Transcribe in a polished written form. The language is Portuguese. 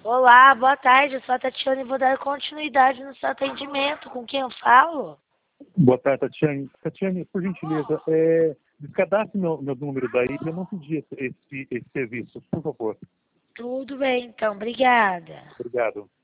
Olá, boa tarde. Eu sou a Tatiana e vou dar continuidade no seu atendimento. Com quem eu falo? Boa tarde, Tatiane. Tatiane, por gentileza, descadastre meu número daí, eu não pedi esse serviço, por favor. Tudo bem, então. Obrigada. Obrigado.